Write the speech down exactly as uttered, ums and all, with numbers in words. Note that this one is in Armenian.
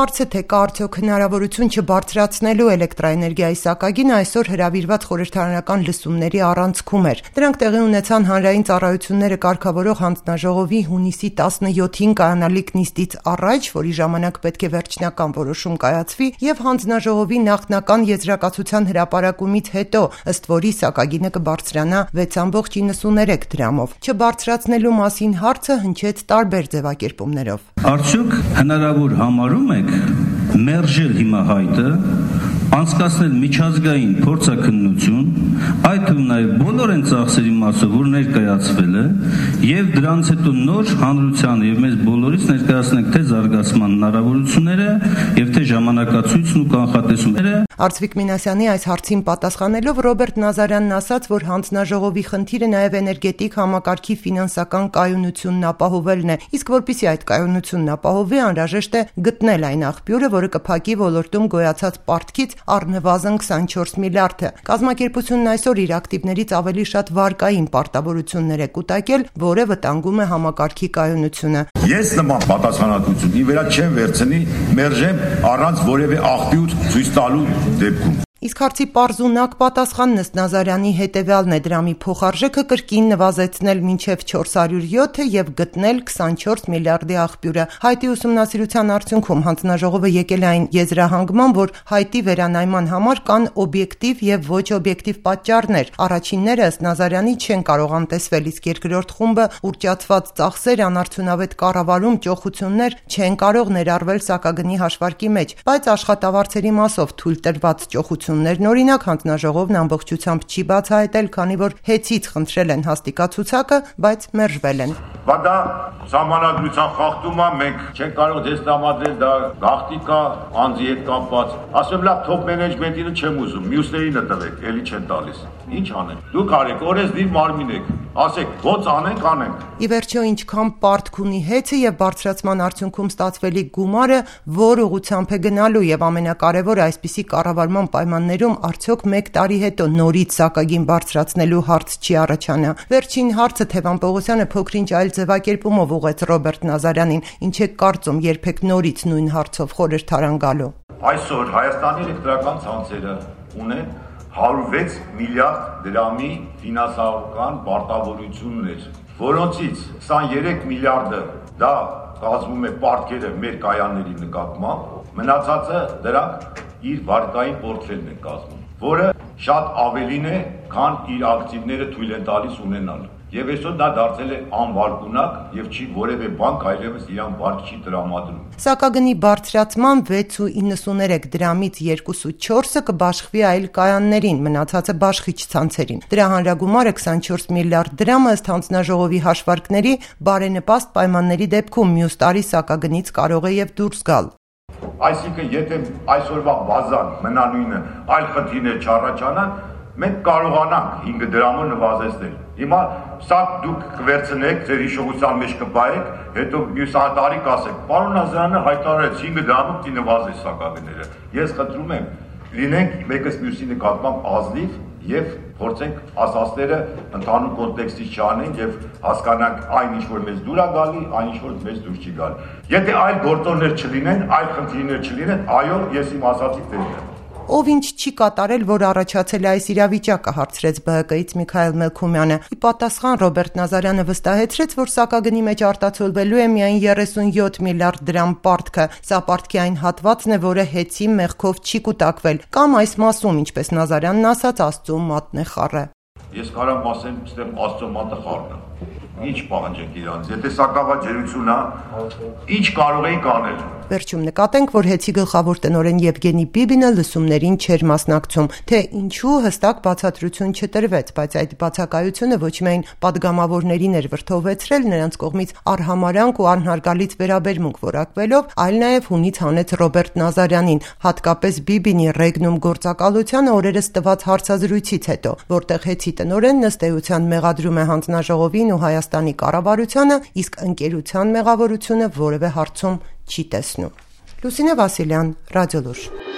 հարցը, թե կա արդյոք հնարավորություն չբարձրացնելու էլեկտրաէներգիայի սակագինը, այսօր հրավիրված խորհրդարանական լսումների առանցքում էր։ Դրանք տեղի ունեցան Հանրային ծառայությունները կարգավորող հանձնաժողովի հունիսի տասնյոթին կայանալիք նիստից առաջ, որի ժամանակ պետք է վերջնական որոշում կայացվի, եւ հանձնաժողովի նախնական եզրակացության հրապարակումից հետո, ըստ որի սակագինը կբարձրանա վեց ամբողջ իննսուներեք դրամով։ Չբարձրացնելու մասին հարցը հնչեց տարբեր ձևակերպումներով։ Արդյոք հնարավոր համարում եք մերժել հիմա հայտը, անցկացնել միջազգային փորձաքննություն, այդ թվում նաև բոլոր այն ծախսերի մասով, որ ներկայացվել է, եւ դրանից հետո նոր հանրությանը եւ մեզ բոլորից ներկայացնենք թե զարգացման հնարավորությունները եւ թե ժամանակացույցն ու կանխատեսումները։ Արծվիկ Մինասյանի այս հարցին պատասխանելով Ռոբերտ Նազարյանն ասաց, որ հանձնաժողովի խնդիրը նաև էներգետիկ համակարգի ֆինանսական կայունությունն ապահովելն է, իսկ որպեսզի այդ կայունությունն ապահովվի, անհրաժեշտ է գտնել այն աղբյուրը, որը կփակի ոլորտում գոյացած պարտքից առնվազն քսանչորս միլիարդը։ Կազմակերպությունն այսօր իր ակտիվներից ավելի շատ վարկային պարտավորություններ է կուտակել, որը վտանգում է համակարգի կայունությունը։ Ես նման պատասխանատվություն ի վերա չեմ վերցնի, մերժեմ առանց որևէ աղբյուր ցույց տալու դեպքում։ Իսկ հարցի պարզունակ պատասխանն ըստ Նազարյանի հետևյալն է՝ դրամի փոխարժեքը կրկին նվազեցնել մինչև չորս հարյուր յոթը եւ գտնել քսանչորս միլիարդի աղբյուրը։ Հայտի ուսումնասիրության արդյունքում հանձնաժողովը եկել է այն եզրահանգման, որ հայտի վերանայման համար կան օբյեկտիվ եւ ոչ օբյեկտիվ պատճառներ։ Առաջինները ըստ Նազարյանի չեն կարող անտեսվել, իսկ երկրորդ խումբը ուռճացված ծախսեր, անարդյունավետ կառավարում, ճոխություններ չեն կարող ներառվել սակագնի հաշվարկի մեջ, բայց աշխատավարձերի մասով թույլ տրված ճոխություն Օրինակ, հանձնաժողովն ամբողջությամբ չի բացահայտել, քանի որ հեծից խնդրել են հաստիկացուցակը, բայց մերժվել են։ Բա դա ժամանակության խախտում է, մենք չենք կարող դեստրամադրել, դա գաղտնիք է, անձի հետ կապված։ Ասում լավ, top management-ին չեմ ուզում, մյուսներին տվեք, էլի չեն տալիս։ Ինչ անենք։ Դուք արեք, օրենսդիր մարմին եք, ասեք, ո՞նց անենք, անենք։ Ի վերջո, ինչքան պարտք ունի հեծը եւ բարձրացման արդյունքում ստացվելիք գումարը, որ ուղղությամբ է գնալու եւ ամենակարևորը այսպիսի կառավարման պայմաններում արդյոք մեկ տարի հետո նորից սակագին բարձրացնելու հարց չի առաջանա։ Վերջին հարցը Թևան Պողոսյանը փոքրինչ այլ ձևակերպումով ուղղեց Ռոբերտ Նազարյանին, ինչ է կարծում երբեք նորից նույն հարցով խորհրդարան գալու։ Այսօր Հայաստանի էլեկտրական ցանցերը ունեն հարյուր վեց միլիարդ դրամի ֆինանսական պարտավորություններ, որոնցից քսաներեք միլիարդը դա կազմում է պարտքերը մեր կայանների նկատմամբ, մնացածը դրանք իր վարկային պորտֆելն է կազմում, որը շատ ավելին է, քան իր ակտիվները թույլ են տալիս ունենալ։ Եվ այսօր դա դարձել է անվարկունակ եւ չի որևէ բանկ այլևս իրան վարկ չի տրամադրում։ Սակագնի բարձրացման վեց ու իննսուներեք դրամից երկուսը չորսը կբաշխվի այլ կայաններին, մնացածը բաշխիչ ցանցերին։ Դրա հանրագումարը քսանչորս միլիարդ դրամը ըստ հանձնաժողովի հաշվարկների բարենպաստ պայմանների դեպքում մյուս տարի սակագնից կարող է եւ դուրս գալ։ Այսինքն, եթե այսօրվա բազան մնա նույնը, այլ խնդիրներ չառաջանան, մենք կարողանանք հինգ դրամը նվազեցնել։ Հիմա սա դուք կվերցնեք, ձեր հիշողության մեջ կբայեք, հետո մյուս տարի կասեք, պարոն Նազարյանը հայտարարեց հինգ դրամը պիտի նվազի սակագները։ Ես խնդրում եմ, լինենք մեկս մյուսի նկատմամբ ազնիվ եւ փորձենք ասածները ընդհանուր կոնտեքստից չանենք եւ հասկանանք այն ինչ որ մեզ դուր է գալի, այն ինչ որ մեզ դուր չի գալի։ Եթե այլ գործոններ չլինեն, այլ խնդիրներ չլինեն, այո, ես իմ ասածի տերն եմ։ Ով ինչ չի կատարել, որ առաջացել է այս իրավիճակը, հարցրեց Բ Հ Կ-ից Միքայել Մելքումյանը։ Ի պատասխան Ռոբերտ Նազարյանը վստահեցրեց, որ սակագնի մեջ արտացոլվելու է միայն երեսունյոթ միլիարդ դրամ պարտքը։ Սա պարտքի այն հատվածն է, որը հեծի մեղքով չի կուտակվել, կամ այս մասում, ինչպես Նազարյանն ասաց, Աստծո մատն է խառը։ Ես կարամ ասեմ, ստեմ Աստծո մատը խառն է։ Ինչ պահանջենք իրանց, եթե սակավաջերություն է, ինչ կարող էինք անել։ Վերջում նկատենք, որ հեծի գլխավոր տնօրեն Եվգենի Բիբինը լսումներին չէր մասնակցում, թե ինչու հստակ բացատրություն չտրվեց, բայց այդ բացակայությունը ոչ միայն падգամավորներին էր վրդովեցրել, նրանց կողմից արհամարանք ու անհարգալից վերաբերմունք որակվելով, այլ նաև հունից հանեց Ռոբերտ Նազարյանին, հատկապես Բիբինի ռեգնում գործակալությանը օրերս տված հարցազրույցից հետո, որտեղ հեծի տնօրենն ըստ էության մեղադրում է հանձնաժողովին ու Հայաստանի կառավարությանը, իսկ ընկերության մեղավորությունը որևէ հարցում չի տեսնում։ Լուսինե Վասիլյան, Ռադիոլուր։